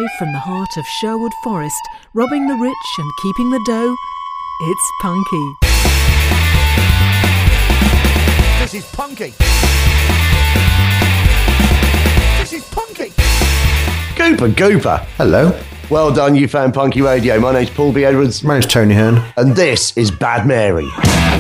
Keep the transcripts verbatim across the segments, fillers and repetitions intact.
Live from the heart of Sherwood Forest, robbing the rich and keeping the dough, it's Punky. This is Punky. This is Punky. Gooper, Gooper. Hello. Well done, you found Punky Radio. My name's Paul B. Edwards. My name's Tony Hearn. And this is Bad Mary.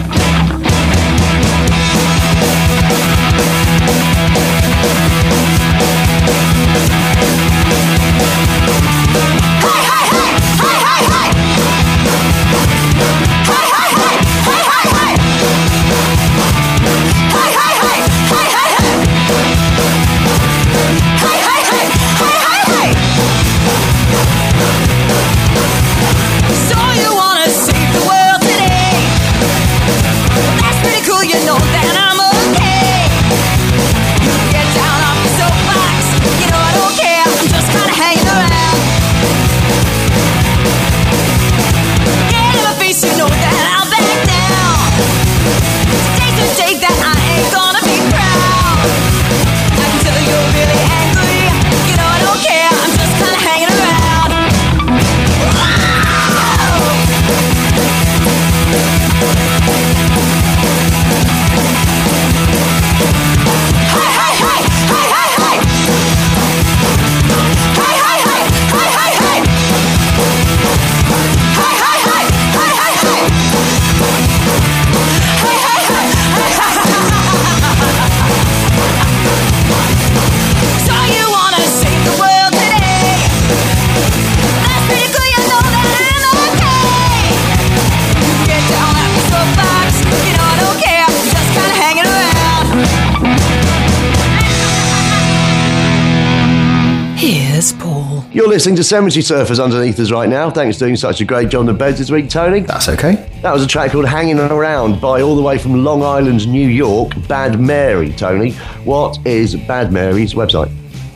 You're listening to Cemetery Surfers underneath us right now. Thanks for doing such a great job on the beds this week, Tony. That's okay. That was a track called Hanging Around by all the way from Long Island, New York, Bad Mary. Tony, what is Bad Mary's website?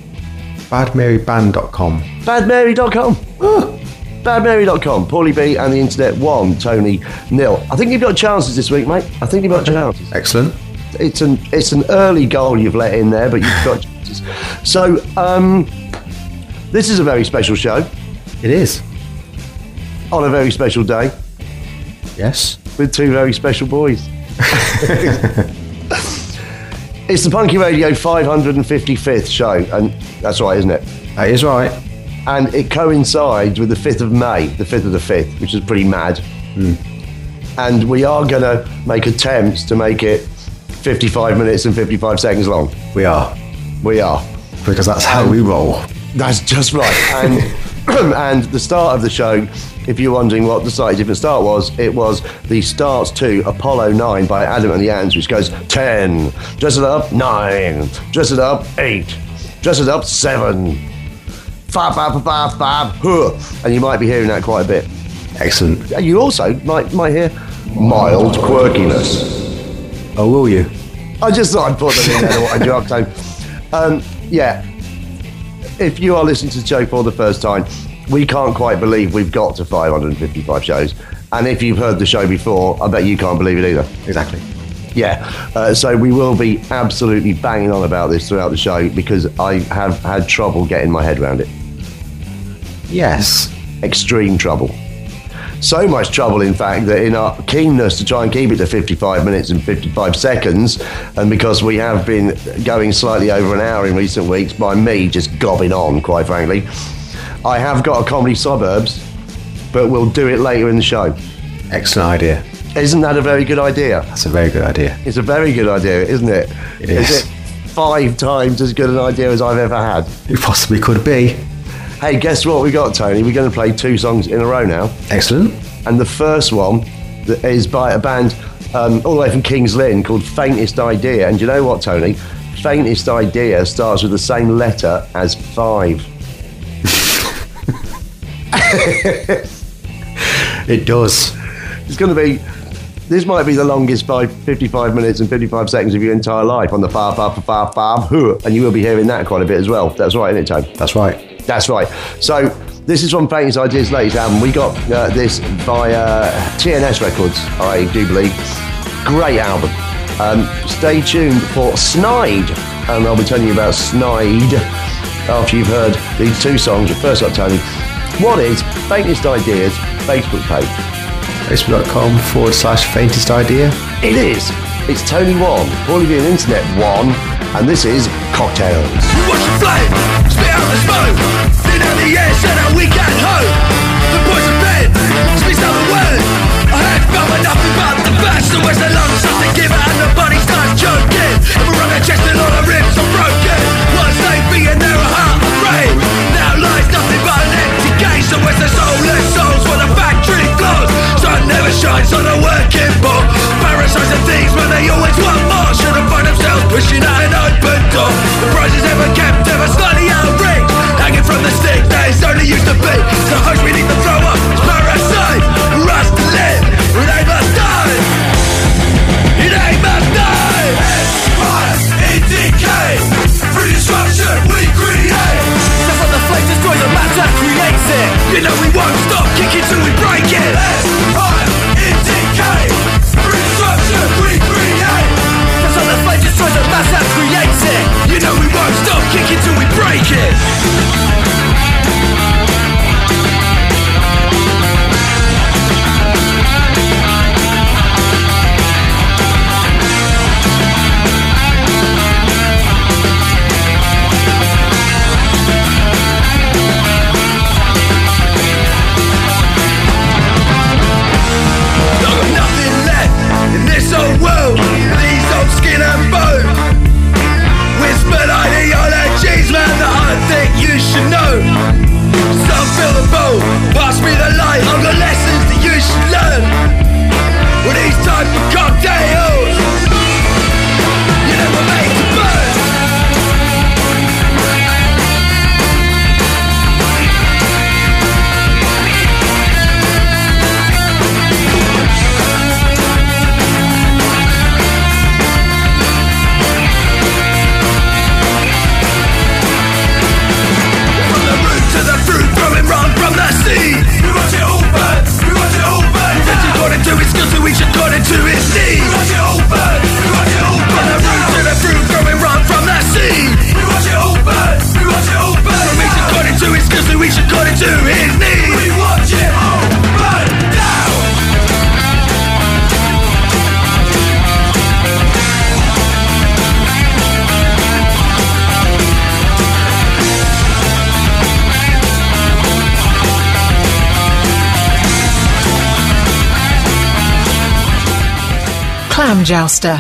bad mary band dot com. bad mary dot com. Oh. bad mary dot com. Paulie B and the internet one, Tony nil. I think you've got chances this week, mate. I think you've got chances. Excellent. It's an it's an early goal you've let in there, but you've got chances. So, um... this is a very special show. It is. On a very special day. Yes. With two very special boys. It's the Punky Radio five hundred fifty-fifth show, and that's right, isn't it? That is right. And it coincides with the fifth of May, the fifth of the fifth, which is pretty mad. Mm. And we are going to make attempts to make it fifty-five minutes and fifty-five seconds long. We are. We are. Because that's how um, we roll. That's just right. And and the start of the show, if you're wondering what the slightly different start was, it was the starts to Apollo nine by Adam and the Ants, which goes ten, dress it up, nine, dress it up, eight, dress it up, seven, fab, fab, fab, fab, huh. And you might be hearing that quite a bit. Excellent. You also might might hear mild quirkiness. Oh, will you? I just thought I'd put them in there to wind you up. So, um, yeah. If you are listening to the show for the first time, we can't quite believe we've got to five hundred fifty-five shows. And if you've heard the show before, I bet you can't believe it either. Exactly. Yeah. Uh, so we will be absolutely banging on about this throughout the show because I have had trouble getting my head around it. Yes. Extreme trouble. So much trouble, in fact, that in our keenness to try and keep it to fifty-five minutes and fifty-five seconds, and because we have been going slightly over an hour in recent weeks by me just gobbing on, quite frankly, I have got a comedy suburbs, but we'll do it later in the show. Excellent idea. Isn't that a very good idea? That's a very good idea. It's a very good idea, isn't it? It is. Is it five times as good an idea as I've ever had? It possibly could be. Hey, guess what we got, Tony? We're going to play two songs in a row now. Excellent. And the first one is by a band um, all the way from King's Lynn called Faintest Idea. And you know what, Tony? Faintest Idea starts with the same letter as five. It does. It's going to be... This might be the longest five, fifty-five minutes and fifty-five seconds of your entire life on the far, far, far, far, far, huh. And you will be hearing that quite a bit as well. That's right, isn't it, Tony? That's right. That's right. So this is from Faintest Idea's latest album. We got uh, this via T N S Records, I do believe. Great album. Um, stay tuned for Snide, and I'll be telling you about Snide after you've heard these two songs. But first up, Tony, what is Faintest Ideas Facebook page? Facebook.com forward slash faintest idea. It is. It's Tony One, all of you on Internet One, and this is Cocktails. We watch the flame, spit out the smoke, thin out the air, send out we can't hope. The poison pen, spits out the word. I had felt nothing but the best, so where's the lungs start to give it and the body starts choking. If I run the chest and all the ribs are broken. Once they beat and they're a heart afraid. Now lies nothing but an empty cage, so where's the soulless souls for the factory floors? Sun never shines on a working ball. Parasites and thieves, but they always want more. Should've find themselves pushing out an open door. The prizes ever kept, ever slightly out of reach. Hanging from the stick that it's only used to be. So hush, we need to throw up. It's parasite, rush to live. It ain't must die. It ain't must die. Empire in decay. Free destruction we create. Just like the flame destroys the matter creates it. You know we won't stop kicking till we break it. Empire in decay. Free destruction we create. Just like the flame destroys the matter creates it. You know we won't stop kicking till we break it. World, these old skin and bone. Whispered ideologies, man, that I think you should know. Some feel the bowl, pass me the light. I've got lessons that you should learn. With these type of cocktails, you never made to burn. We watch it all burn, we watch it all burn. That's according to his skills, so each according to his needs. We watch it all burn, we watch it all burn. From the root to the fruit, growing right from the seed. We watch it all burn, we watch it all burn. From each according to his skills, so each according to his needs. We watch it all burn down. Clam Jouster.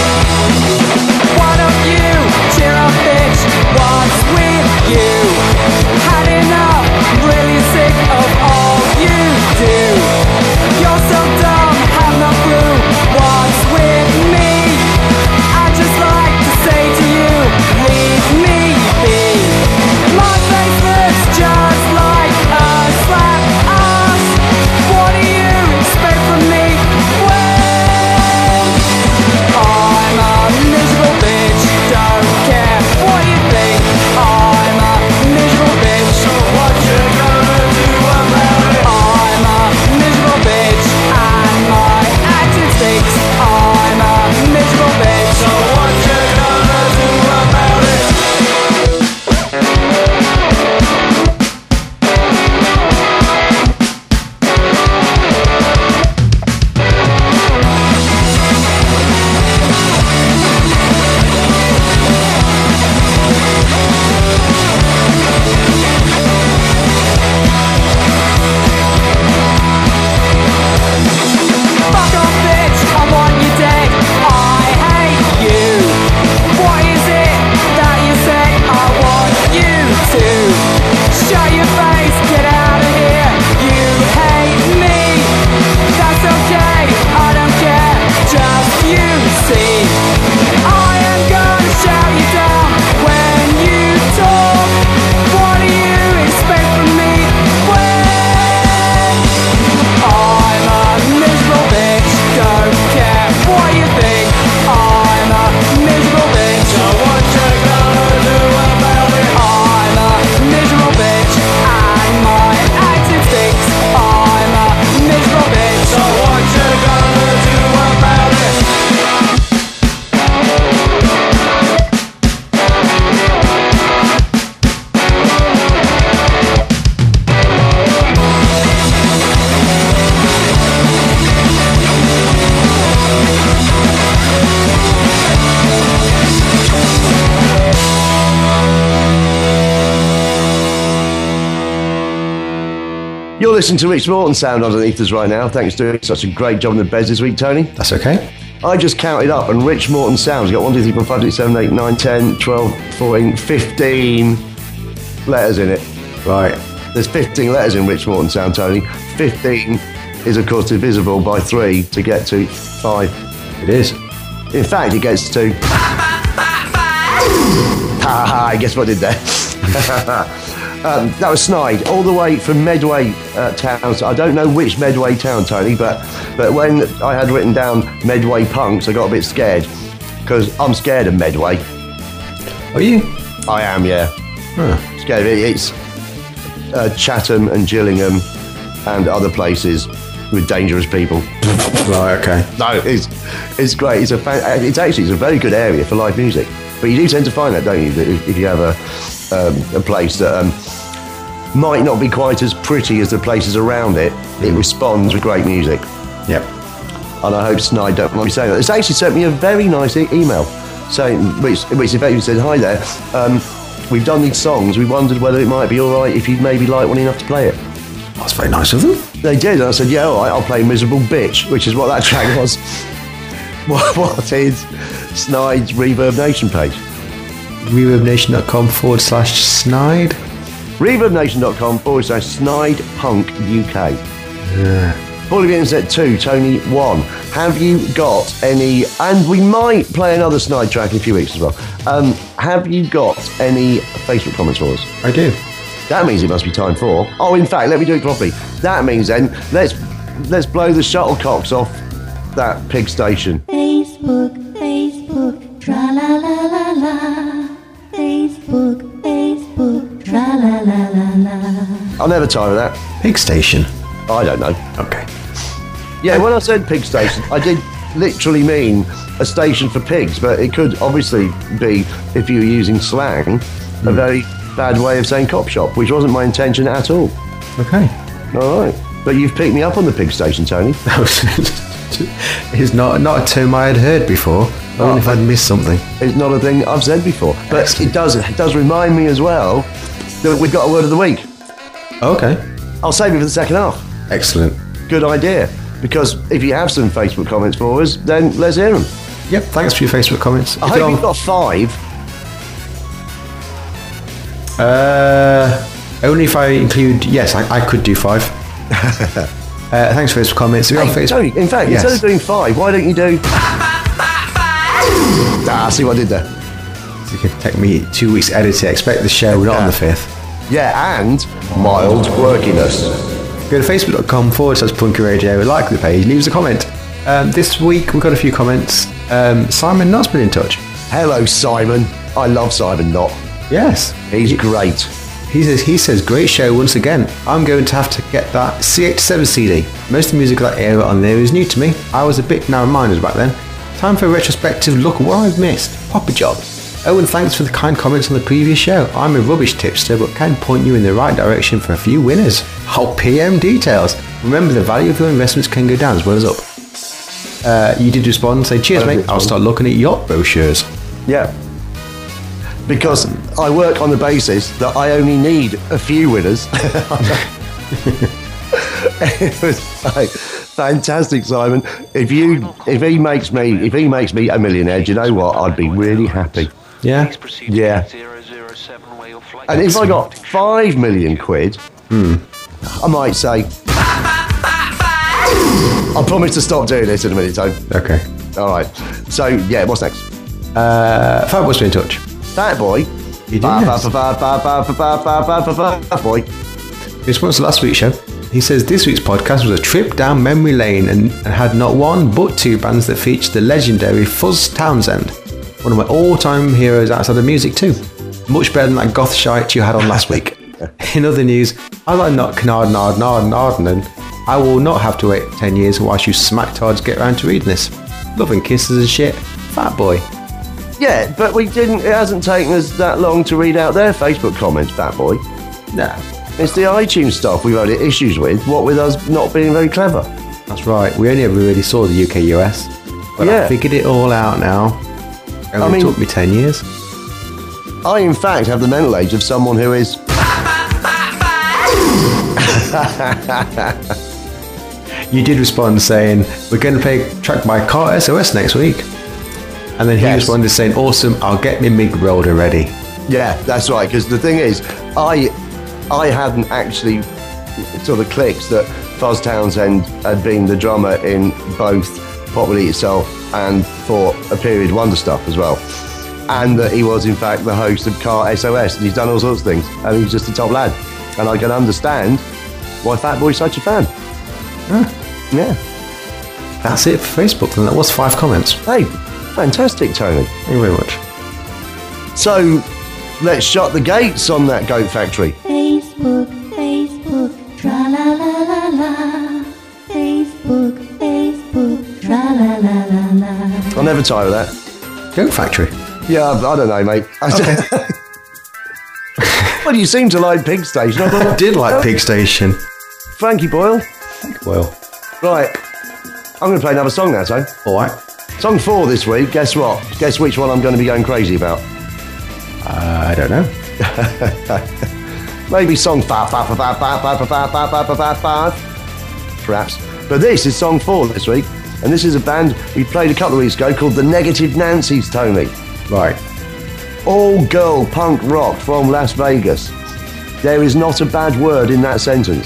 Why don't you cheer up, bitch? What's with you? What you think? I'm a miserable bitch. So what you gonna do about it? I'm a miserable bitch, and my accent stinks. I'm a miserable bitch. So what you gonna do about it? You're listening to Rich Morton sound underneath us right now. Thanks for doing such a great job in the beds this week, Tony. That's okay. I just counted up, and Rich Morton sounds got one, two, three, four, five, six, seven, eight, nine, ten, twelve, fourteen, fifteen letters in it. Right. There's fifteen letters in Rich Morton sound, Tony. fifteen is, of course, divisible by three to get to five. It is. In fact, it gets to... Ha ha, guess what I did there? um, that was Snide, all the way from Medway uh, town. So I don't know which Medway town, Tony, but, but when I had written down Medway Punks, I got a bit scared, because I'm scared of Medway. Are you? I am, yeah. Huh. Scared of it. It's uh, Chatham and Gillingham and other places with dangerous people. Right, okay. No, it's it's great. It's a fan, it's actually it's a very good area for live music. But you do tend to find that, don't you? That if, if you have a um, a place that um, might not be quite as pretty as the places around it, it responds with great music. Yep. And I hope Snide don't mind me saying that. It's actually sent me a very nice e- email saying, which which effectively said, "Hi there. Um, we've done these songs. We wondered whether it might be all right if you'd maybe like one enough to play it." That's very nice of them. They did, and I said, "Yeah, all right, I'll play Miserable Bitch," which is what that track was. what, what is Snide's Reverb Nation page? reverbnation.com forward slash snide. reverbnation.com forward slash snide punk UK. Yeah. Paul of the Internet two, Tony one. Have you got any, and we might play another Snide track in a few weeks as well. Um, have you got any Facebook comments for us? I do. That means it must be time for. Oh, in fact, let me do it properly. That means then let's let's blow the shuttlecocks off that pig station. Facebook, Facebook, tra la la la la. Facebook, Facebook, tra la la la la. I'll never tire of that. Pig station. I don't know. Okay. Yeah, when I said pig station, I did literally mean a station for pigs, but it could obviously be, if you were using slang, a very bad way of saying cop shop, which wasn't my intention at all. Okay. All right. But you've picked me up on the pig station, Tony. It's not not a term I had heard before. I wonder if I'd missed something. It's not a thing I've said before. But Excellent. it does it does remind me as well that we've got a word of the week. Okay. I'll save it for the second half. Excellent. Good idea. Because if you have some Facebook comments for us, then let's hear them. Yep, thanks for your Facebook comments. I If hope you're you've on- got five. Uh, only if I include... Yes, I, I could do five. uh, thanks for your comments. If you're on Hey, Facebook... Tony, in fact, Yes. instead of doing five, why don't you do... Ah, see what I did there? It could take me two weeks editing. Expect the show, not on the fifth. Yeah, and mild quirkiness. Go to facebook.com forward slash punky radio, like the page, leave us a comment. Um, this week we've got a few comments. Um, Simon Knott's been in touch. Hello, Simon. I love Simon Knott. Yes. He's great. He says, he says, great show once again. I'm going to have to get that C H seven C D. Most of the music of that era on there is new to me. I was a bit narrow-minded back then. Time for a retrospective look at what I've missed. Pop a job. Owen, thanks for the kind comments on the previous show. I'm a rubbish tipster, but can point you in the right direction for a few winners. I'll P M details. Remember, the value of your investments can go down as well as up. Uh, you did respond and say, cheers, mate. I'll start looking at yacht brochures. Yeah. Because I work on the basis that I only need a few winners. It was like, fantastic, Simon. If you, if he makes me, if he makes me a millionaire, do you know what? I'd be really happy. Yeah? Yeah. And if I got five million quid, I might say, I promise to stop doing this in a minute, Tone. Okay. All right. So yeah, what's next? Uh, Fatboy's been in touch. Fat boy. He did, Ba- yes. ba- ba- ba- ba- ba- ba- ba- ba- ba- ba- ba- Boy. He responds to last week's show. He says this week's podcast was a trip down memory lane and, and had not one but two bands that featured the legendary Fuzz Townsend, one of my all-time heroes outside of music too. Much better than that goth shite you had on last week. In other news, as I not Knard Nard Nard Narden, I will not have to wait ten years whilst you smacktards get around to reading this. Love and kisses and shit. Fat boy. Yeah, but we didn't. It hasn't taken us that long to read out their Facebook comments, Fat Boy. No. It's the iTunes stuff we've had issues with, what with us not being very clever. That's right. We only ever really saw the U K U S. But Yeah. I figured it all out now. It only I mean- took me ten years. I, in fact, have the mental age of someone who is. You did respond saying, we're going to play a track by Car S O S next week. And then he Yes. responded saying, awesome, I'll get me MIG welder ready. Yeah, that's right. Because the thing is, I, I hadn't actually sort of clicked that Fuzz Townsend had been the drummer in both Pop Will Eat Itself and for a period Wonder stuff as well. And that he was, in fact, the host of Car S O S, and he's done all sorts of things, and he's just a top lad. And I can understand why Fat Boy's such a fan. Yeah. That's it for Facebook. And that was five comments. Hey, fantastic, Tony. Thank you very much. So, let's shut the gates on that goat factory. Facebook, Facebook, tra la la la la. Facebook, Facebook, tra la la la la. I'll never tire of that. Goat Factory. Yeah, I I don't know, mate. Well, you seem to like Pig Station. I I thought, did like Pig Station. Frankie Boyle. Well, Right. I'm going to play another song now, Tone. all right. Song four this week. Guess what? Guess which one I'm going to be going crazy about? Uh, I don't know. Maybe song five, five, five, five, five, five, five, five, five, five, five, five. Perhaps. But this is song four this week. And this is a band we played a couple of weeks ago called the Negative Nancy's, Tony. Right. All-girl punk rock from Las Vegas. There is not a bad word in that sentence.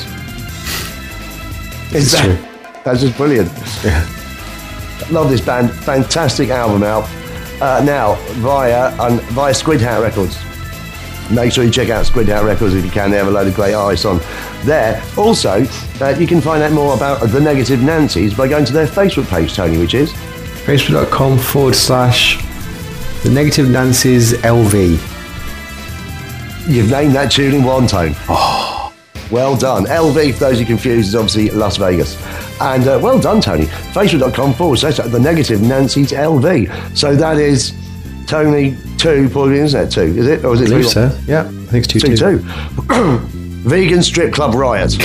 It's that, true. That's just brilliant. Yeah. Love this band. Fantastic album out uh, now via um, via Squid Hat Records. Make sure you check out Squid Hat Records if you can. They have a load of great artists on there. Also, uh, you can find out more about the Negative Nancy's by going to their Facebook page, Tony, which is Facebook.com forward slash The Negative Nancy's L V. you've named that tune in one tone. Oh, well done. L V, for those who are confused, is obviously Las Vegas. And uh, well done, Tony. Facebook.com forward slash The Negative Nancy's L V. So that is Tony two, probably, isn't it? Two, is it? Or is it I believe three? so. Yeah, I think it's two Two, two. two. Vegan Strip Club Riot.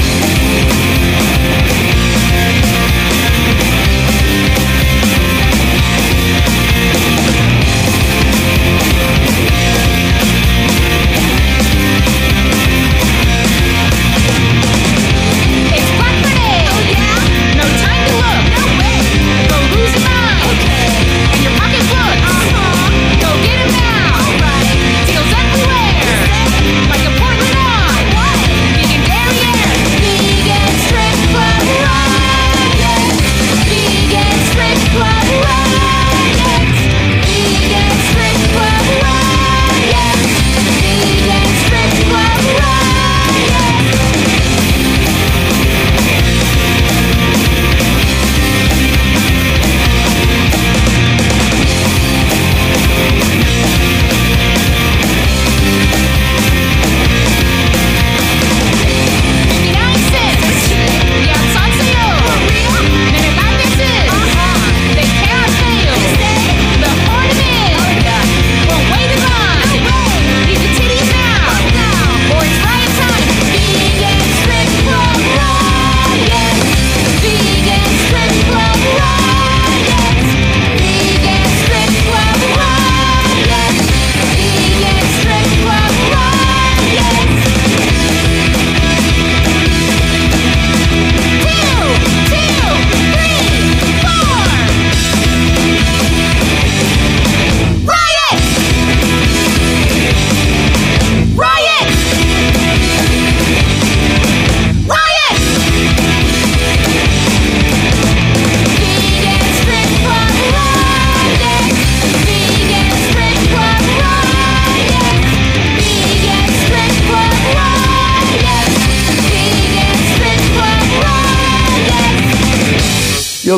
It's Black Friday! Oh yeah? No time to look! No way! Go lose your mind! Okay! And your pockets look! Uh-huh! Go get 'em now! Alright! Deals everywhere! Like a Portland on! What? Vegan derriere!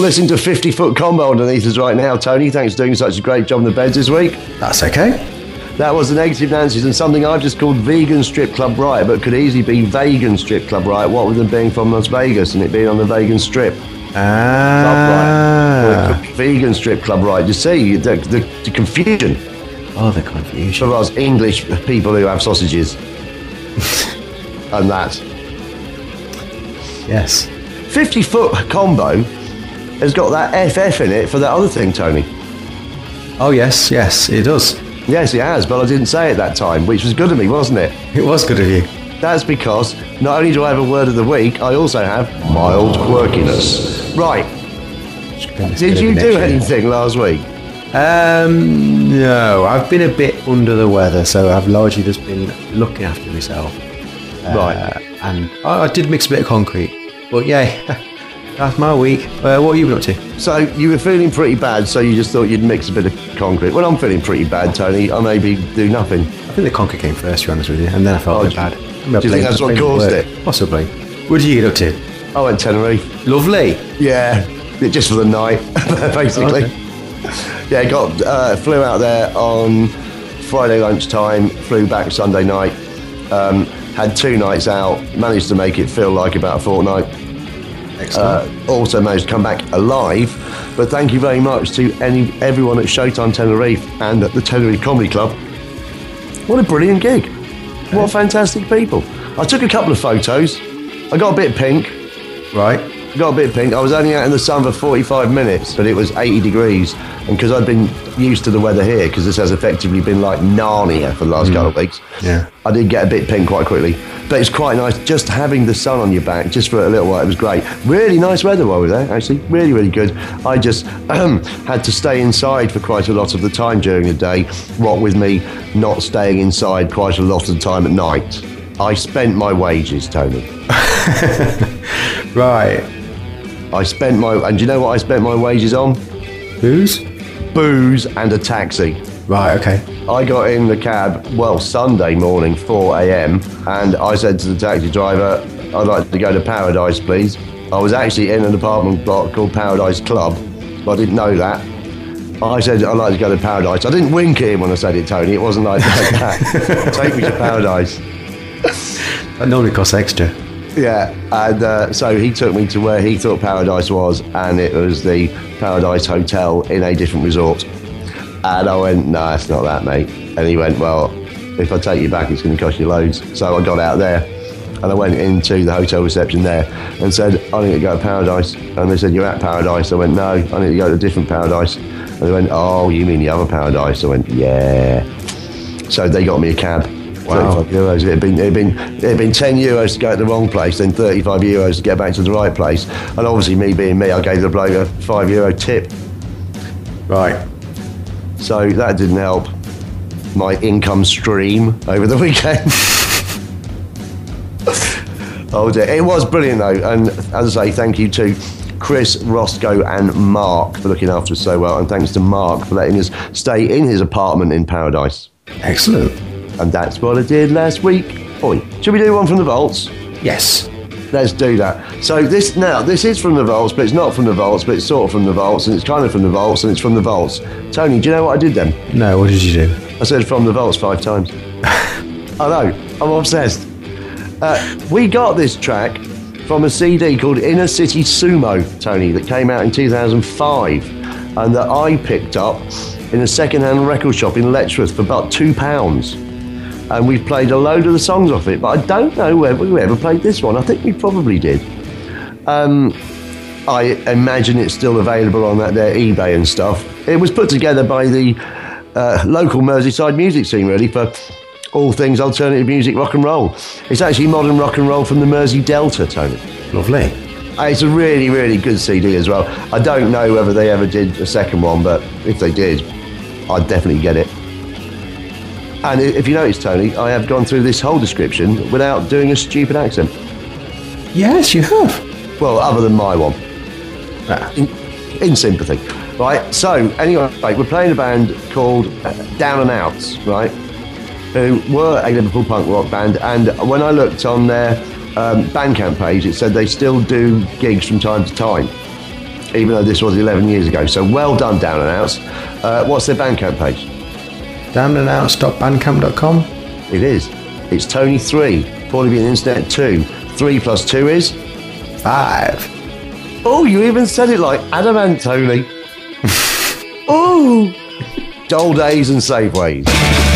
listening to fifty foot combo underneath us right now. Tony, thanks for doing such a great job on the beds this week. That's okay. That was the Negative Nancy's and something I've just called Vegan Strip Club Riot, but could easily be Vegan Strip Club Riot, what with them being from Las Vegas and it being on the Vegan Strip. Ah. Club Vegan Strip Club Riot. You see, the, the, the confusion. Oh, the confusion. For us English people who have sausages. And that. Yes. fifty foot combo has got that F F in it for that other thing, Tony. Oh, yes, yes, it does. Yes, it has, but I didn't say it that time, which was good of me, wasn't it? It was good of you. That's because not only do I have a word of the week, I also have mild quirkiness. Right. Did you do anything last week? Um, no, I've been a bit under the weather, so I've largely just been looking after myself. Uh, Right. And I, I did mix a bit of concrete, but yeah, that's my week. Uh, what have you been up to? So you were feeling pretty bad, so you just thought you'd mix a bit of concrete. Well, I'm feeling pretty bad, Tony. I maybe do nothing. I think the concrete came first, to be honest with you, and then I felt Oh, a bit do- bad. do you think that's what caused it? Possibly. What did you get up to? I went Tenerife. Lovely. Yeah, just for the night, basically. Okay. Yeah, got uh, flew out there on Friday lunchtime, flew back Sunday night. Um, had two nights out, managed to make it feel like about a fortnight. Excellent. Uh, also managed to come back alive. But thank you very much to any everyone at Showtime Tenerife and at the Tenerife Comedy Club. What a brilliant gig. What fantastic people. I took a couple of photos. I got a bit pink. Right. Got a bit pink. I was only out in the sun for forty-five minutes, but it was eighty degrees. And because I'd been used to the weather here, because this has effectively been like Narnia for the last couple of weeks, Yeah. I did get a bit pink quite quickly. But it's quite nice just having the sun on your back, just for a little while. It was great. Really nice weather while we were there, actually. Really, really good. I just um, had to stay inside for quite a lot of the time during the day, what with me not staying inside quite a lot of the time at night. I spent my wages, Tony. Right. I spent my, and do you know what I spent my wages on? Booze? Booze and a taxi. Right, okay. I got in the cab, well, Sunday morning, four a.m, and I said to the taxi driver, I'd like to go to Paradise, please. I was actually in an apartment block called Paradise Club, but I didn't know that. I said, I'd like to go to Paradise. I didn't wink at him when I said it, Tony. It wasn't like that. Take me to Paradise. That normally costs extra. Yeah, and uh, so he took me to where he thought Paradise was, and it was the Paradise Hotel in a different resort. And I went, no, it's not that, mate. And he went, well, if I take you back, it's going to cost you loads. So I got out there, and I went into the hotel reception there and said, I need to go to Paradise. And they said, you're at Paradise? I went, no, I need to go to a different Paradise. And they went, oh, you mean the other Paradise? I went, yeah. So they got me a cab. Wow. thirty-five euros. It had been, it had been, it had been ten euros to go to the wrong place, then thirty-five euros to get back to the right place. And obviously, me being me, I gave the bloke a five euro tip. Right. So that didn't help my income stream over the weekend. Oh dear. It was brilliant though. And as I say, thank you to Chris, Roscoe and Mark for looking after us so well. And thanks to Mark for letting us stay in his apartment in Paradise. Excellent. And that's what I did last week. Oi, should we do one from the vaults? Yes. Let's do that. So this now, this is from the vaults, but it's not from the vaults, but it's sort of from the vaults, and it's kind of from the vaults, and it's from the vaults. Tony, do you know what I did then? No, what did you do? I said from the vaults five times. I know, I'm obsessed. Uh, we got this track from a C D called Inner City Sumo, Tony, that came out in two thousand five, and that I picked up in a second-hand record shop in Letchworth for about two pounds. And we've played a load of the songs off it, but I don't know whether we ever played this one. I think we probably did. Um, I imagine it's still available on that their eBay and stuff. It was put together by the uh, local Merseyside music scene, really, for all things alternative music, rock and roll. It's actually modern rock and roll from the Mersey Delta, Tony. Lovely. Uh, It's a really, really good C D as well. I don't know whether they ever did a second one, but if they did, I'd definitely get it. And if you notice, Tony, I have gone through this whole description without doing a stupid accent. Yes, you have. Well, other than my one. Ah. In, in sympathy. Right, so, anyway, we're playing a band called uh, Down and Outs, right? Who were a Liverpool punk rock band, and when I looked on their um, Bandcamp page, it said they still do gigs from time to time. even though this was eleven years ago. So well done, Down and Outs. Uh, what's their Bandcamp page? down and outs dot bandcamp dot com. It is. It's Tony three. Paulie being Internet two. Three plus two is? Five. Oh, you even said it like Adamant, Tony. Oh. Dull days and Safeways.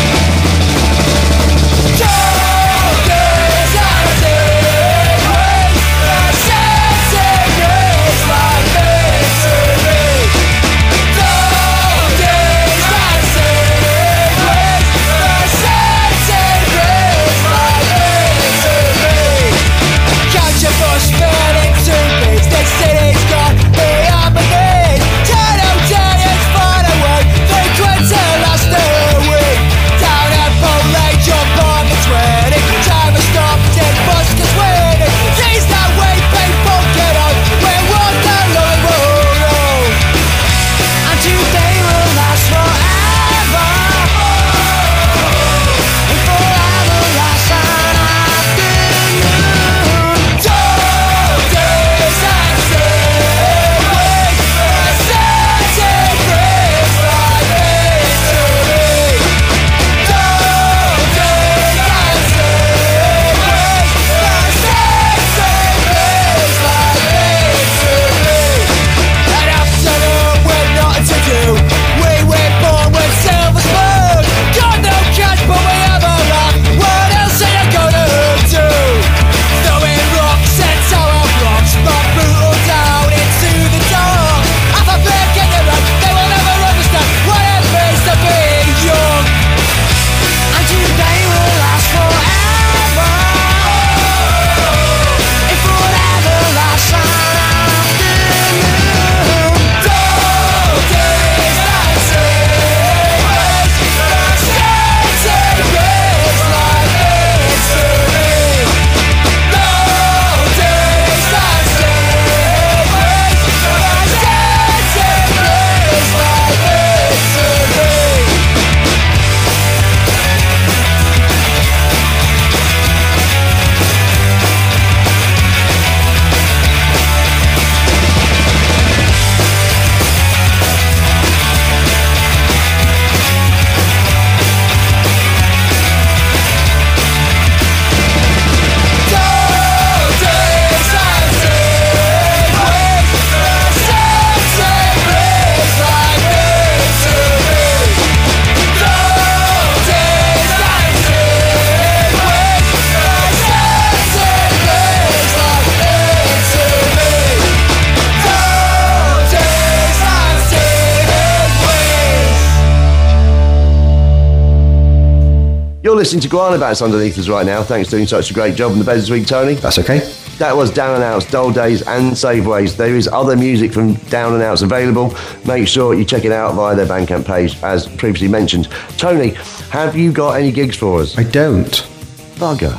You're listening to Guana Bats underneath us right now. Thanks for doing such a great job in the bed this week, Tony. That's okay. That was Down and Outs, Dull Days and Safeways. There is other music from Down and Outs available. Make sure you check it out via their Bandcamp page, as previously mentioned. Tony, have you got any gigs for us? I don't. Bugger.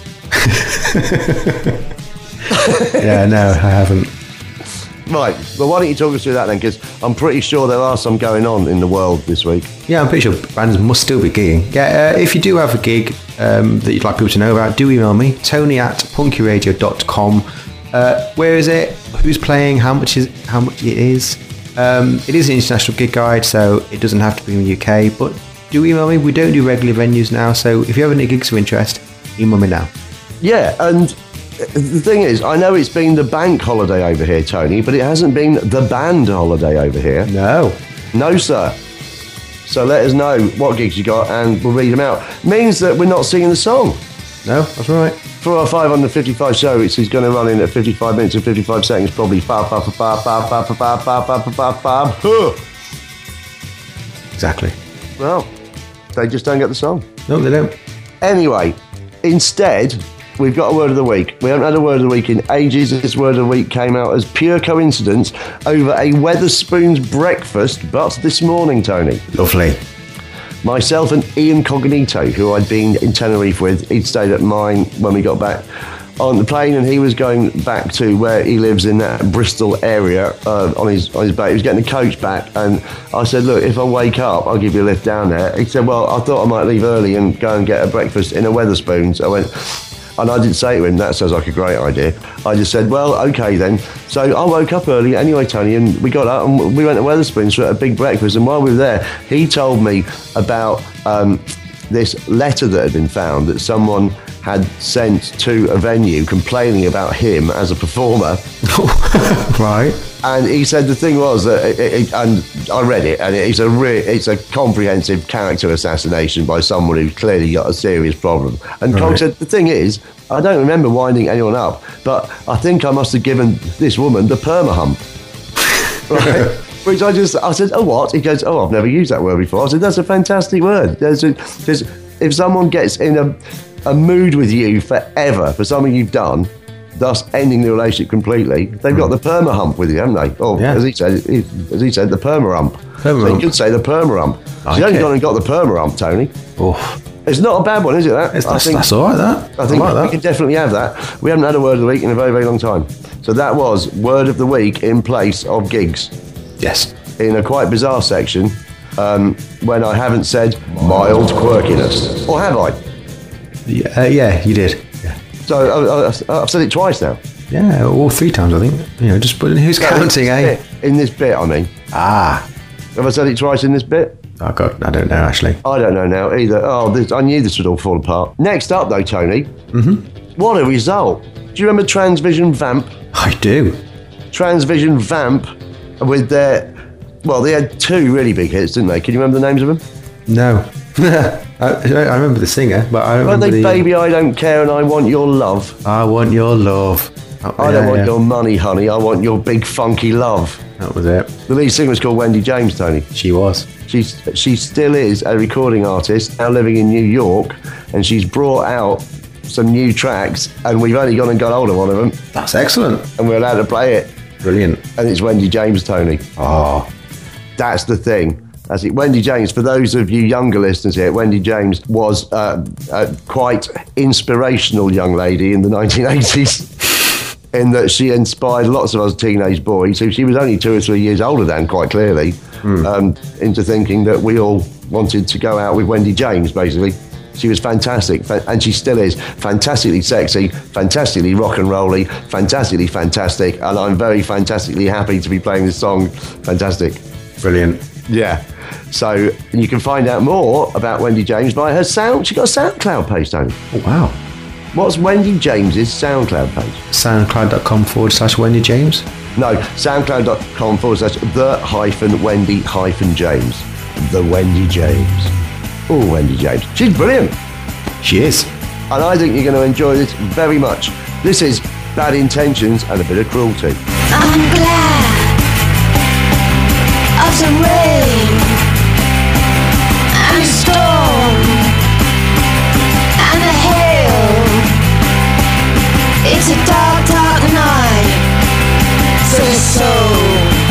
Yeah, no, I haven't. Right, well, why don't you talk us through that then, because I'm pretty sure there are some going on in the world this week. Yeah, I'm pretty sure bands must still be gigging. Yeah, uh, if you do have a gig um, that you'd like people to know about, do email me, tony at punkyradio dot com. Uh, where is it? Who's playing? How much is how much it is? Um, it is an international gig guide, so it doesn't have to be in the U K, but do email me. We don't do regular venues now, so if you have any gigs of interest, email me now. Yeah, and the thing is, I know it's been the bank holiday over here, Tony, but it hasn't been the band holiday over here. No. No, sir. So let us know what gigs you got and we'll read them out. Means that we're not singing the song. No, that's right. For our five hundred fifty-five show, it's going to run in at fifty-five minutes and fifty-five seconds, probably. Ba, ba, ba, ba, ba, ba, ba, ba, ba, ba, ba, ba. Huh. Exactly. Well, they just don't get the song. No, they don't. Anyway, instead, we've got a word of the week. We haven't had a word of the week in ages. This word of the week came out as pure coincidence over a Wetherspoons breakfast, but this morning, Tony. Lovely. Myself and Ian Cognito, who I'd been in Tenerife with, he'd stayed at mine when we got back on the plane, and he was going back to where he lives in that Bristol area uh, on his on his boat. He was getting the coach back, and I said, look, if I wake up, I'll give you a lift down there. He said, well, I thought I might leave early and go and get a breakfast in a Wetherspoons. I went, And I didn't say to him, that sounds like a great idea. I just said, well, okay then. So I woke up early anyway, Tony, and we got up and we went to Wetherspoons for a big breakfast. And while we were there, he told me about um, this letter that had been found that someone had sent to a venue complaining about him as a performer. Right. And he said the thing was that, it, it, and I read it, and it's a re- it's a comprehensive character assassination by someone who's clearly got a serious problem. And Cog Right. said, the thing is, I don't remember winding anyone up, but I think I must have given this woman the perma hump. Right? Which I just, I said, oh, what? He goes, oh, I've never used that word before. I said, that's a fantastic word. Because if someone gets in a, a mood with you forever for something you've done, thus ending the relationship completely, they've got the perma hump with you, haven't they? Or Yeah. as he said, he, as he said, the perma hump. Perma So you hump. could say the perma hump. So Like you only it. gone and got the perma hump, Tony. Oh, It's not a bad one, is it? That it's, I that's, think, that's all right, that. I think like we that. can definitely have that. We haven't had a word of the week in a very, very long time. So that was word of the week in place of gigs, Yes. in a quite bizarre section, um, when I haven't said mild quirkiness. Or have I? Yeah, uh, yeah, you did. Yeah. So uh, I've said it twice now. Yeah, all three times, I think. You know, just put in who's counting, eh? In this bit, I mean. Ah. Have I said it twice in this bit? Oh, God, I don't know, actually. I don't know now either. Oh, this, I knew this would all fall apart. Next up, though, Tony. Mm-hmm. What a result. Do you remember Transvision Vamp? I do. Transvision Vamp with their... Well, they had two really big hits, didn't they? Can you remember the names of them? No. I, I remember the singer, but I don't Weren't remember they the... Baby I Don't Care and I Want Your Love? I want your love. Oh, I yeah, don't want yeah. your money, honey. I want your big funky love. That was it. The lead singer was called Wendy James, Tony. She was. She's, she still is a recording artist, now living in New York, and she's brought out some new tracks, and we've only gone and got hold of one of them, That's excellent. and we're allowed to play it. Brilliant. And it's Wendy James, Tony. Oh, That's the thing. That's it. Wendy James, for those of you younger listeners here, Wendy James was uh, a quite inspirational young lady in the nineteen eighties. In that she inspired lots of us teenage boys, who she was only two or three years older than, quite clearly, um, into thinking that we all wanted to go out with Wendy James, basically. She was fantastic, fa- and she still is fantastically sexy, fantastically rock and rolly, fantastically fantastic, and I'm very fantastically happy to be playing this song. Fantastic. brilliant. Yeah. So you can find out more about Wendy James by her sound. She got a SoundCloud page, Tony. Oh, wow. What's Wendy James's SoundCloud page? Soundcloud.com forward slash Wendy James. No, soundcloud.com forward slash the hyphen Wendy hyphen James. The Wendy James. Oh, Wendy James. She's brilliant. She is. And I think you're going to enjoy this very much. This is Bad Intentions and a Bit of Cruelty. I'm glad of the rain and the storm and the hail. It's a dark, dark night for the soul.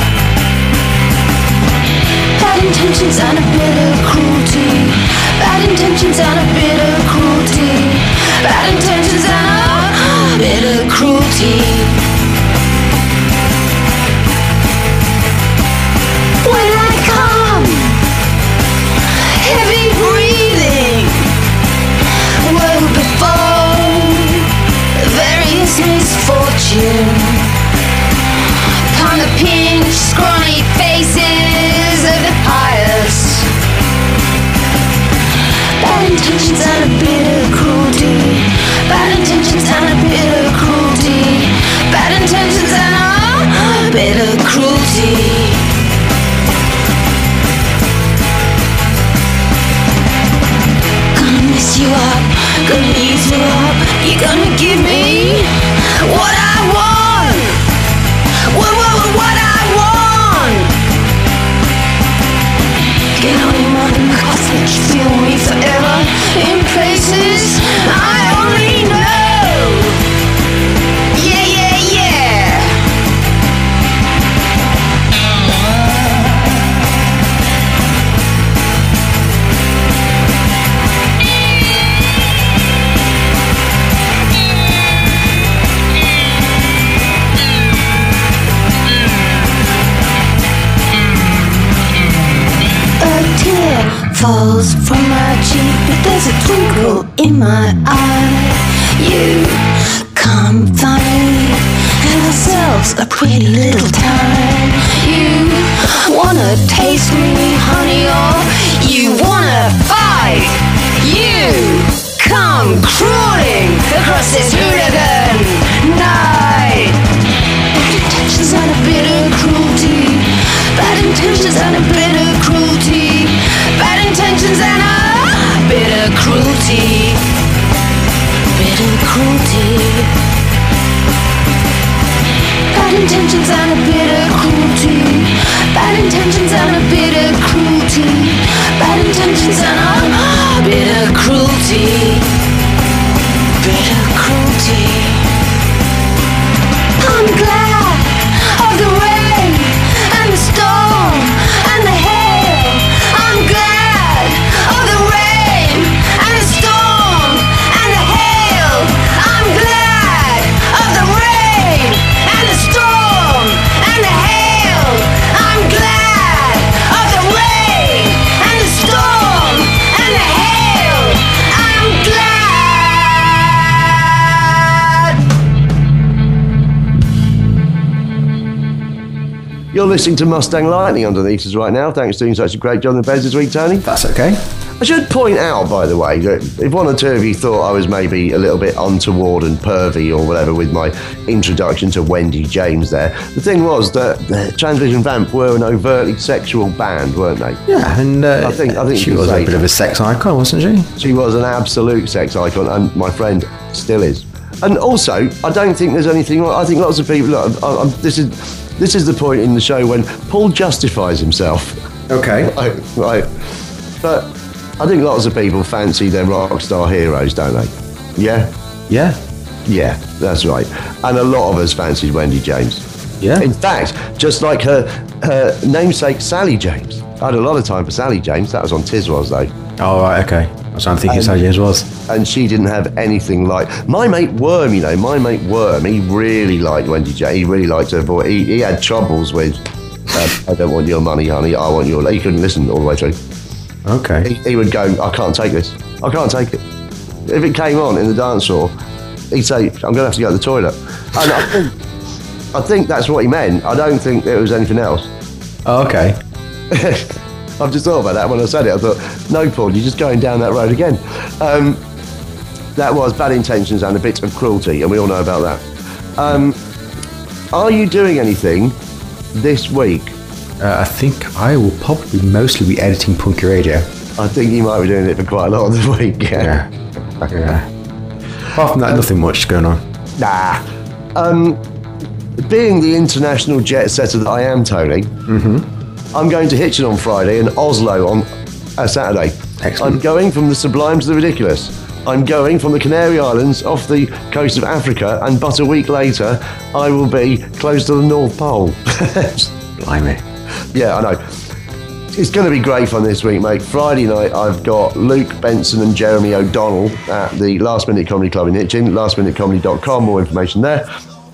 Bad intentions and a bit of cruelty. Bad intentions and a bit of cruelty. Bad intentions and a bit of cruelty. When I come, heavy breathing, woe before various misfortune. Upon the pinched, scrawny faces of the pious. Bad intentions and a bit of cruelty. Bad intentions and a bit of cruelty. Bad intentions and a bit of cruelty. Gonna mess you up, gonna use you up. You're gonna give me what I want. What, what, what I want. Get on your mind, cause I you feel me forever in places I only know. Yeah, yeah, yeah. A tear falls from my cheek, but there's a twinkle in my eye. You come find me and ourselves a pretty little time. You wanna taste me, honey, or you wanna fight? You come crawling across this hooligan night. Bad intentions and a bit of cruelty. Bad intentions and a bit of cruelty. Bad intentions and a bit of cruelty. Bit of cruelty. Bad intentions and a bit of cruelty. Bad intentions and a bit of cruelty. Bad intentions and a bit of cruelty. Bit of cruelty. I'm glad of the rain and the storm and the hail. I'm glad of the rain and the storm and the hail. I'm glad of the rain and the storm and the hail. I'm glad of the rain and the storm and the hail. I'm glad. You're listening to Mustang Lightning underneath us right now. Thanks for doing such a great job in the beds this week, Tony. That's okay. I should point out, by the way, that if one or two of you thought I was maybe a little bit untoward and pervy or whatever with my introduction to Wendy James there, the thing was that the Transvision Vamp were an overtly sexual band, weren't they? Yeah, and uh, I think- I think she you was say a bit that. of a sex icon, wasn't she? She was an absolute sex icon, and my friend still is. And also, I don't think there's anything wrong. I think lots of people. Look, I, I'm, this is this is the point in the show when Paul justifies himself. Okay. Right, right. But I think lots of people fancy their rock star heroes, don't they? Yeah? Yeah. Yeah, that's right. And a lot of us fancied Wendy James. Yeah. In fact, just like her, her namesake Sally James. I had a lot of time for Sally James. That was on Tiswas, though. Oh, right, okay. That's what I'm thinking Um, Sally James was. And she didn't have anything like... My mate Worm, you know, my mate Worm, he really liked Wendy James. He really liked her voice. He, he had troubles with, um, I don't want your money, honey, I want your... He couldn't listen all the way through. Okay. He, he would go, I can't take this. I can't take it. If it came on in the dance floor, he'd say, I'm going to have to go to the toilet. And I think, I think that's what he meant. I don't think it was anything else. Oh, okay. I've just thought about that when I said it. I thought, no, Paul, you're just going down that road again. Um, that was Bad Intentions and a bit of cruelty, and we all know about that. Um, are you doing anything this week? Uh, I think I will probably mostly be editing Punky Radio. I think you might be doing it for quite a lot of the week, yeah. Yeah. Yeah. Apart from that, nothing much going on. Nah. Um, being the international jet setter that I am, Tony, Mm-hmm. I'm going to Hitchin on Friday and Oslo on uh, Saturday. Excellent. I'm going from the sublime to the ridiculous. I'm going from the Canary Islands off the coast of Africa, and but a week later, I will be close to the North Pole. Blimey. Yeah, I know. It's going to be great fun this week, mate. Friday night, I've got Luke Benson and Jeremy O'Donnell at the Last Minute Comedy Club in Hitchin, last minute comedy dot com, more information there.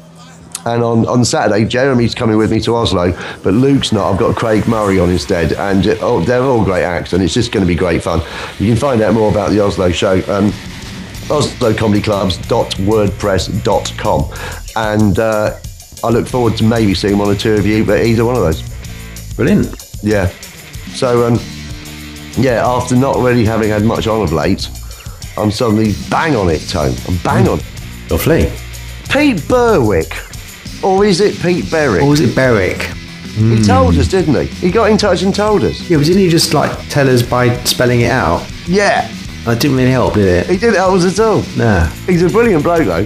And on, on Saturday, Jeremy's coming with me to Oslo, but Luke's not. I've got Craig Murray on instead, and uh, oh, they're all great acts, and it's just going to be great fun. You can find out more about the Oslo show, um, oslo comedy clubs dot wordpress dot com, and uh, I look forward to maybe seeing one or two of you, but either one of those. Brilliant. Yeah. So, um, yeah, after not really having had much on of late, I'm suddenly bang on it, Tone. I'm bang on. Lovely. Pete Berwick. Or is it Pete Berwick? Or was it Berwick? He told us, didn't he? He got in touch and told us. Yeah, but didn't he just like tell us by spelling it out? Yeah. That didn't really help, did it? He didn't help us at all. Nah. He's a brilliant bloke, though.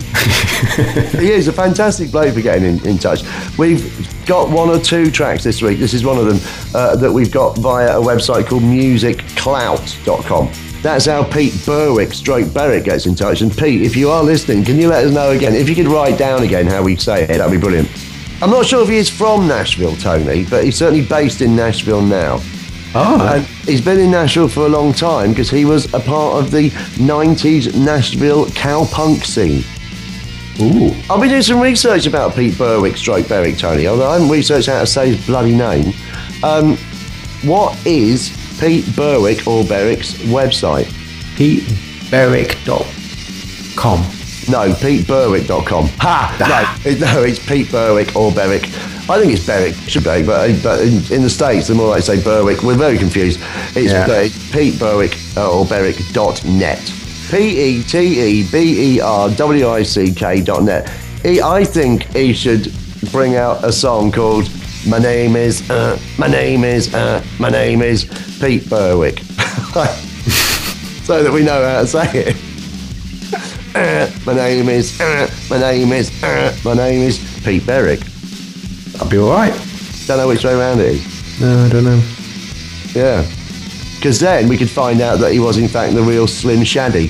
He is a fantastic bloke for getting in, in touch. We've got one or two tracks this week. This is one of them uh, that we've got via a website called music clout dot com. That's how Pete Berwick stroke Berwick gets in touch. And Pete, if you are listening, can you let us know again? If you could write down again how we say it, that'd be brilliant. I'm not sure if he is from Nashville, Tony, but he's certainly based in Nashville now. Oh. And he's been in Nashville for a long time because he was a part of the nineties Nashville cowpunk scene. Ooh. I've been doing some research about Pete Berwick stroke Berwick, Tony, although I haven't researched how to say his bloody name. Um, what is Pete Berwick or Berwick's website? pete berwick dot com. No, pete berwick dot com. Ha! No, it, no, it's Pete Berwick or Berwick. I think it's Berwick, should be, but, but in, in the States, the more like say Berwick, we're very confused. It's, Yeah. uh, it's Pete Berwick uh, or Berwick dot net. P E T E B E R W I C K dot net. He, I think he should bring out a song called My Name is, uh, My Name is, uh, My Name is Pete Berwick. So that we know how to say it. Uh, my name is, uh, my name is, uh, my name is Pete Berwick. That'll be alright. Don't know which way around it is. No, I don't know. Yeah. Because then we could find out that he was in fact the real Slim Shady.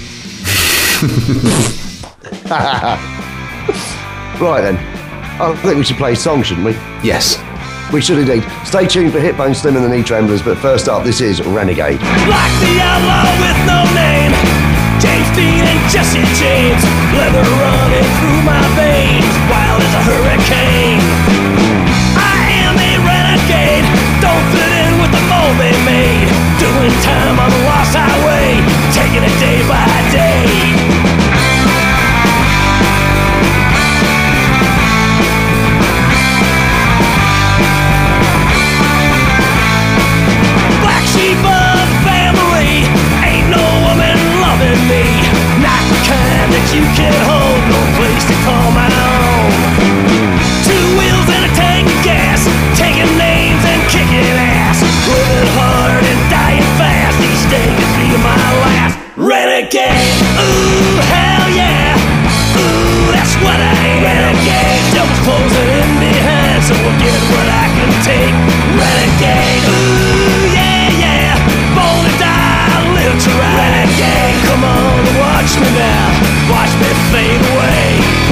Right then. I think we should play a song, shouldn't we? Yes. We should indeed. Stay tuned for Hipbone Slim and the Knee Tremblers, but first up, this is Renegade. Like the outlaw with no name, James Dean and Jesse James, leather running through my veins, wild as a hurricane. I am a renegade, don't fit in with the mold they made, doing time on the lost highway, taking it day by day. Black sheep of the family, ain't no woman loving me, not the kind that you can hold, no place to call my own. Two wheels and a tank of gas, taking names and kicking ass, living hard and dying fast, each day could be my last. Renegade, ooh, hell yeah, ooh, that's what I am. Renegade, devil's closing in behind, so we'll get what I can take. Renegade, ooh, yeah, yeah, born to die, live to ride. Renegade, come on, watch me now, watch me fade away.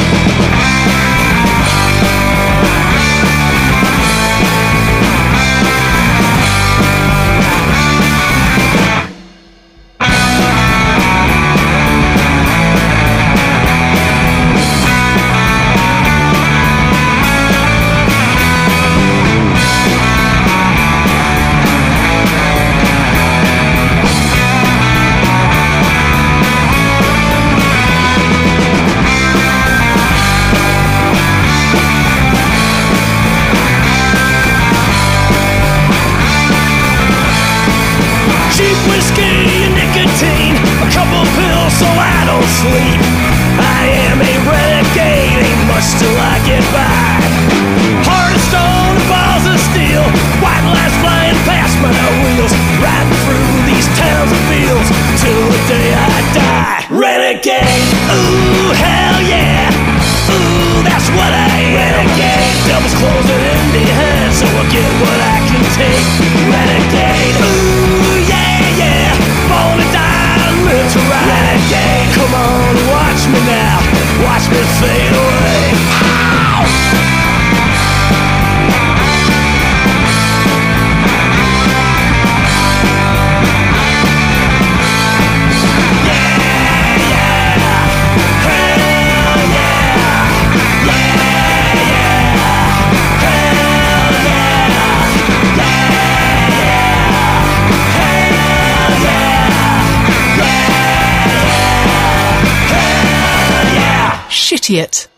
Cheap whiskey and nicotine, a couple pills so I don't sleep. I am a renegade, ain't much till I get by. Heart of stone, balls of steel, white lights flying past my wheels, riding through these towns and fields till the day I die. Renegade, ooh, hell yeah, ooh, that's what I am. Renegade, devil's closing in behind, so I'll get what I can take. Renegade, ooh, yeah, yeah, born to die, live to ride. Renegade, come on, watch me now, watch me fade away. Ow! Shittiot.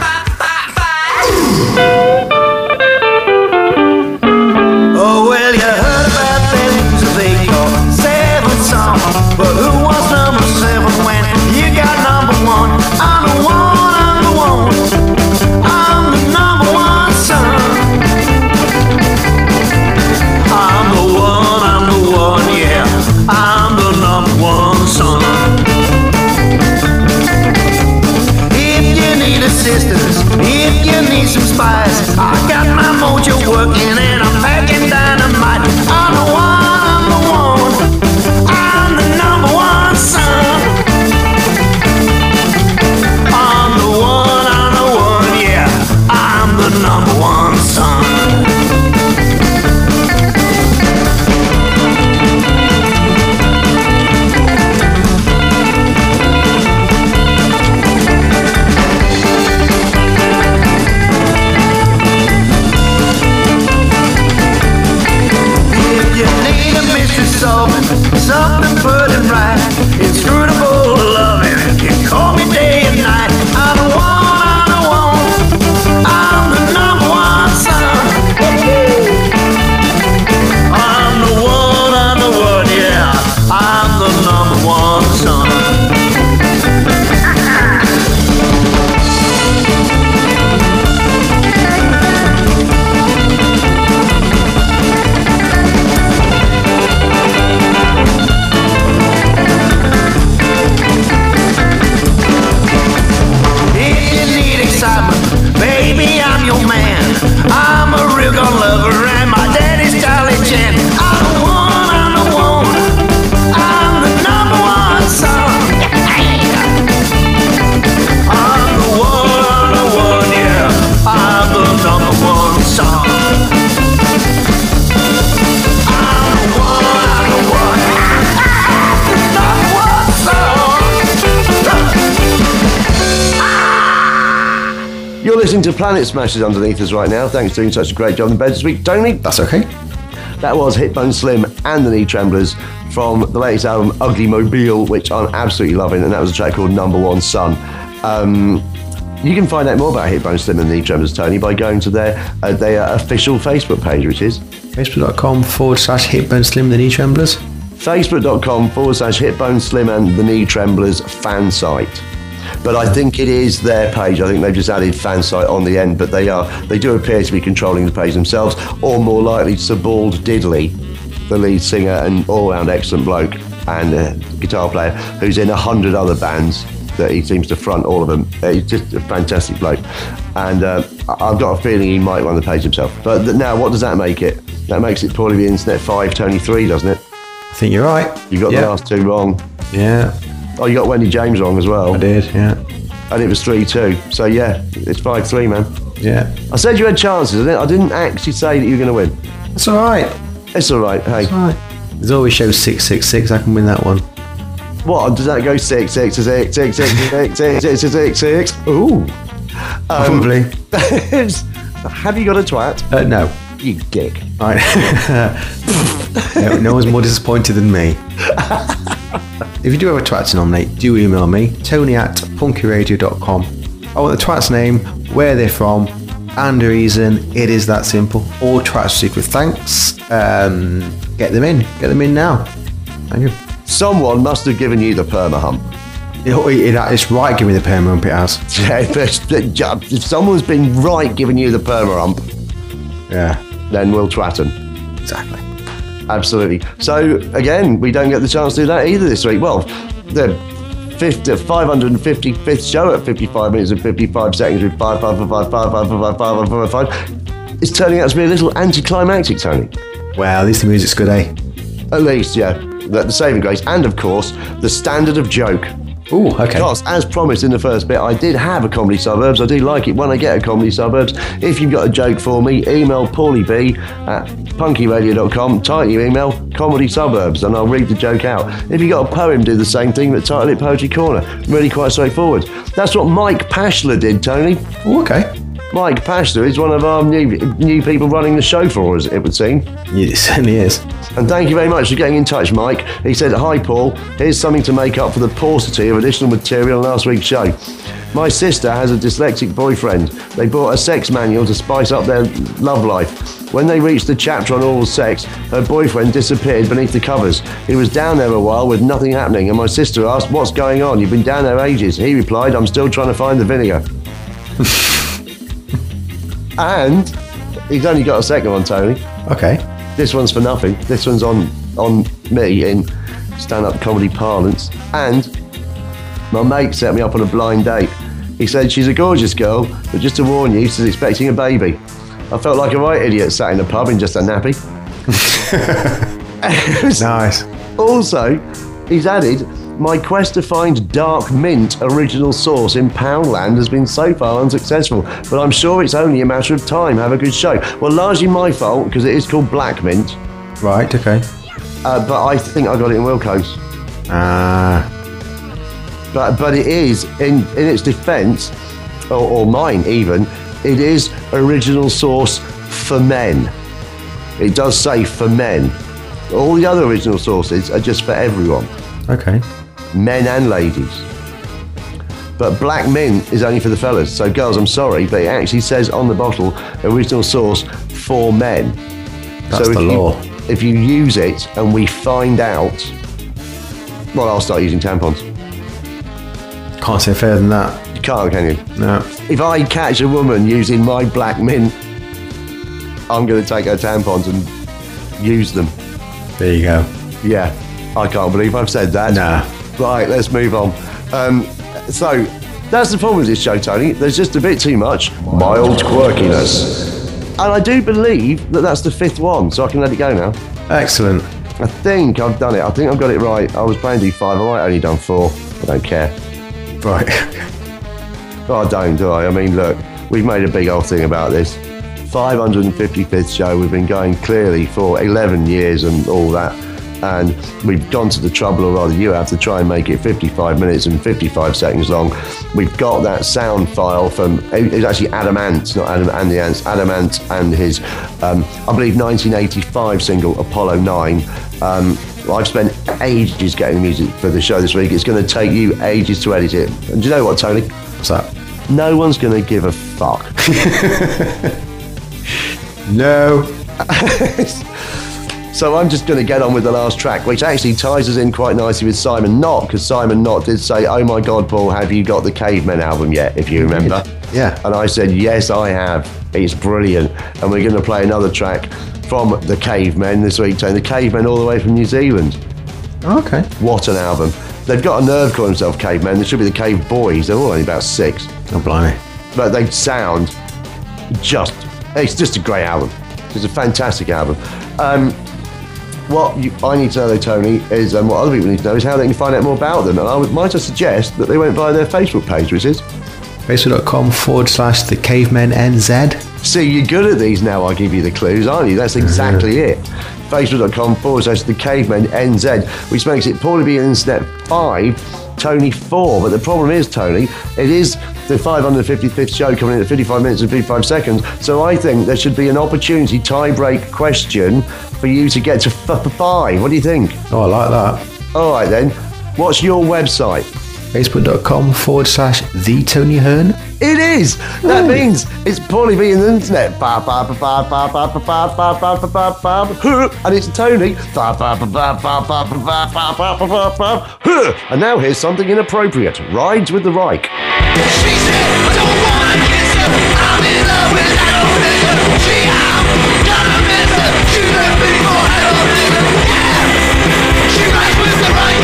Oh, well, you heard about that music they call Seven Song. But who was number seven when you got number one? I'm the one, I'm the one. I'm the number one son. I'm the one, I'm the one, yeah. I'm the number one son. If you need assistance, if you need some spice, I to solving, something putting right. Inscrutable loving, you call me day and night. I'm the one, I'm the one, I'm the number one son. I'm the one, I'm the one, yeah, I'm the number one son. Baby, I'm your man. I'm a real gun lover, and my daddy's Charlie Chan. I'm the one, I'm the one, I'm the number one son. I'm the one, I'm the one, yeah, I'm the number one son. I'm the one, I'm the one, I'm the number one son. You're listening to Planet Smashers underneath us right now. Thanks for doing such a great job in bed this week, Tony. That's okay. That was Hitbone Slim and the Knee Tremblers from the latest album, Ugly Mobile, which I'm absolutely loving, and that was a track called Number One Son. Um, you can find out more about Hitbone Slim and the Knee Tremblers, Tony, by going to their, uh, their official Facebook page, which is Facebook.com forward slash Hitbone Slim, the Knee Tremblers. Facebook.com forward slash Hitbone Slim and the Knee Tremblers fan site. But I think it is their page. I think they've just added fan site on the end, but they are they do appear to be controlling the page themselves, or more likely Sebald Diddley, the lead singer and all-round excellent bloke and uh, guitar player, who's in a hundred other bands that he seems to front all of them. He's just a fantastic bloke, and uh, I've got a feeling he might run the page himself. But th- now, what does that make it? That makes it probably the Internet five, Tony three, doesn't it? I think you're right. You got yeah. the last two wrong. Yeah. Oh, you got Wendy James wrong as well. I did, yeah. And it was three two. So, yeah, it's five three, man. Yeah. I said you had chances, didn't I? I didn't actually say that you were going to win. That's all right. It's all right, hey. It's all right. There's always show six six six. I can win that one. What? Does that go six six six six six six six six six six? Ooh. Um, Probably. Have you got a twat? Uh, no. You dick. Right. no, no one's more disappointed than me. If you do have a twat to nominate, do email me, tony at punkyradio dot com. I want the twat's name, where they're from, and the reason. It is that simple. All twats secret thanks. Um, get them in. Get them in now. Thank you. Someone must have given you the perma hump. It, it, it's right, give me the perma hump, it has. Yeah, if someone's been right giving you the perma hump, yeah, then we'll twat them. Exactly. Absolutely. So, again, we don't get the chance to do that either this week. Well, the fifty, five hundred fifty-fifth show at fifty-five minutes and fifty-five seconds with five, five, five, five, five, five, five, five, five, five, five. It's turning out to be a little anticlimactic, Tony. Well, at least the music's good, eh? At least, yeah. The, the saving grace. And, of course, the standard of joke. Ooh, okay. Because, as promised in the first bit, I did have a Comedy Suburbs. I do like it when I get a Comedy Suburbs. If you've got a joke for me, email paulie b at punky radio dot com. Title your email, Comedy Suburbs, and I'll read the joke out. If you've got a poem, do the same thing, but title it Poetry Corner. Really quite straightforward. That's what Mike Pashler did, Tony. Ooh, okay. Mike Pashler is one of our new new people running the show for us, it would seem. Yeah, it certainly is. And thank you very much for getting in touch, Mike. He said, "Hi, Paul. Here's something to make up for the paucity of additional material on last week's show. My sister has a dyslexic boyfriend. They bought a sex manual to spice up their love life. When they reached the chapter on oral sex, her boyfriend disappeared beneath the covers. He was down there a while with nothing happening, and my sister asked, 'What's going on? You've been down there ages.' He replied, 'I'm still trying to find the vinegar.'" And he's only got a second one, Tony. Okay. This one's for nothing. This one's on on me in stand-up comedy parlance. And my mate set me up on a blind date. He said, "She's a gorgeous girl, but just to warn you, she's expecting a baby." I felt like a right idiot sat in a pub in just a nappy. Nice. Also, he's added, "My quest to find dark mint original sauce in Poundland has been so far unsuccessful, but I'm sure it's only a matter of time. Have a good show." Well, largely my fault, because it is called black mint. Right, okay. Uh, but I think I got it in Wilco's. Ah. But but it is, in, in its defence, or, or mine even, it is original sauce for men. It does say for men. All the other original sources are just for everyone, Okay. men and ladies. But Black Mint is only for the fellas. So girls, I'm sorry, but it actually says on the bottle, original source for men. That's so if the you, law. if you use it and we find out, well, I'll start using tampons. Can't say further than that. You can't, can you? No. If I catch a woman using my Black Mint, I'm going to take her tampons and use them. There you go. Yeah, I can't believe I've said that. Nah. Right, let's move on. Um, so, that's the problem with this show, Tony. There's just a bit too much mild quirkiness. And I do believe that that's the fifth one, so I can let it go now. Excellent. I think I've done it. I think I've got it right. I was playing D five. I might have only done four. I don't care. Right. Oh, I don't, do I? I mean, look, we've made a big old thing about this. five hundred fifty-fifth show. We've been going clearly for eleven years and all that. And we've gone to the trouble, or rather you have, to try and make it fifty-five minutes and fifty-five seconds long. We've got that sound file from, it's actually Adamant, not Adam and the Ants, Adamant and his, um, I believe, nineteen eighty-five single, Apollo nine. Um, I've spent ages getting the music for the show this week. It's going to take you ages to edit it. And do you know what, Tony? What's that? No one's going to give a fuck. No. So I'm just going to get on with the last track, which actually ties us in quite nicely with Simon Knott, because Simon Knott did say, "Oh my God, Paul, have you got the Cavemen album yet?" If you remember. Yeah. And I said, yes, I have. It's brilliant. And we're going to play another track from the Cavemen this week, Tony. The Cavemen all the way from New Zealand. Okay. What an album. They've got a nerve calling themselves Cavemen. They should be the Cave Boys. They're all only about six. Oh, blimey. But they sound just, it's just a great album. It's a fantastic album. Um, what you, I need to know, though, Tony, is, and what other people need to know, is how they can find out more about them. And I would, might I suggest that they went via their Facebook page, which is Facebook.com forward slash the cavemen NZ. See, you're good at these now. I'll give you the clues, aren't you? That's exactly it. Facebook.com forward slash the cavemen N Z, which makes it Paulie B Internet five, Tony four. But the problem is, Tony, it is the five hundred fifty-fifth show coming in at fifty-five minutes and fifty-five seconds. So I think there should be an opportunity tie-break question for you to get to f- five. What do you think? Oh, I like that. All right, then. What's your website? Facebook.com forward slash the Tony Hearn. It is. That means it's Paulie B in the internet. Ba, ba, ba, ba, ba, ba, ba, ba, ba, ba, ba, ba, ba. And it's Tony. Ba, ba, ba, ba, ba, ba, ba, ba, ba, ba, ba, ba. And now here's something inappropriate. Rides with the Reich. She said, I don't wanna kiss her. I'm in love with that old nigga. She, I'm gonna miss her. She left me for that old nigga. Yeah. She rides with the right.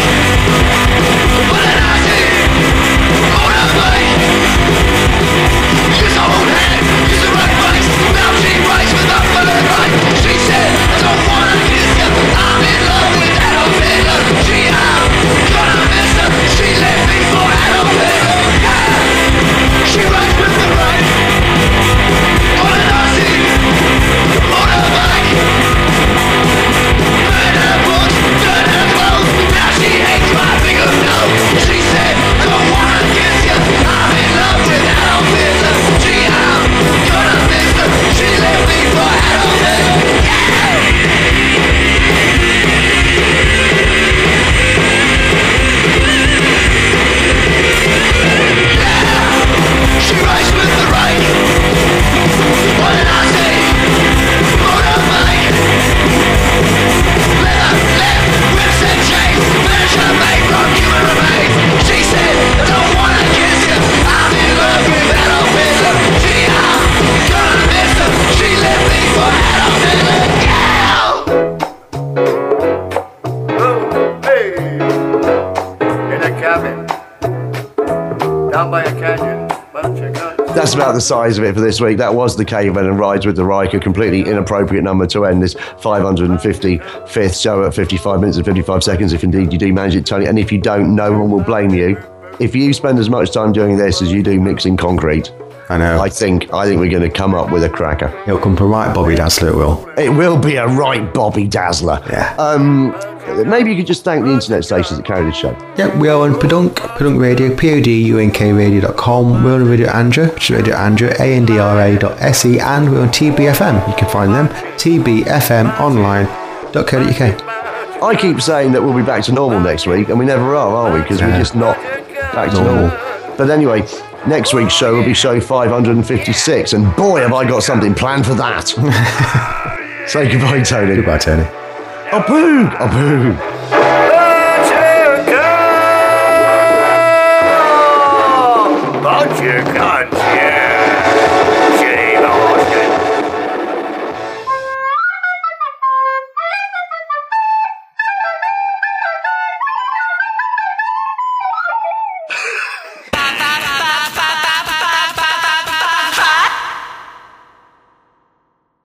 But then I see on her face. Use her own hand, use the right place. Now she rides with the bullet right. She said, I don't wanna kiss her. I'm in love with that old nigga. She, I'm gonna miss her. She left me for that old nigga. Yeah. She rides with the right. On an R C, on her bike. Burn her books, burn her clothes. Now she hates my bigger nose. She said, I don't wanna kiss you. I'm in love with that old nigga. Gee, I'm gonna miss her. She left me for that old nigga. Yeah. She rides with the right. What did I say? Motorbike. Leather, left, whips and chains. Furniture made from human remains. She said, I don't wanna kiss you. I'm in love with that old nigga. Gee, I'm gonna miss her. She left me for that old nigga. Yeah. Oh, hey. In a cabin. Down by a canyon. Bunch of guns. That's about the size of it for this week. That was the Cavemen and Rides with the Reich, a completely inappropriate number to end this five hundred fifty-fifth show at fifty-five minutes and fifty-five seconds, if indeed you do manage it, Tony. And if you don't, no one will blame you. If you spend as much time doing this as you do mixing concrete, I know. I think I think we're going to come up with a cracker. It'll come from right Bobby Dazzler, it will. It will be a right Bobby Dazzler. Yeah. Um, maybe you could just thank the internet stations that carry this show. Yep, we are on Podunk, Podunk Radio, P O D U N K radio dot com. We're on Radio Andrew, which is Radio Andrew, A N D R A dot S E, and we're on T B F M. You can find them, T B F M online dot co dot U K. I keep saying that we'll be back to normal next week, and we never are, are we? Because we're just not back to normal. But anyway, next week's show will be show five hundred fifty-six, and boy, have I got something planned for that. Say goodbye, Tony. Goodbye, Tony. Oh, boo! Oh, boo! Bunch of cunts.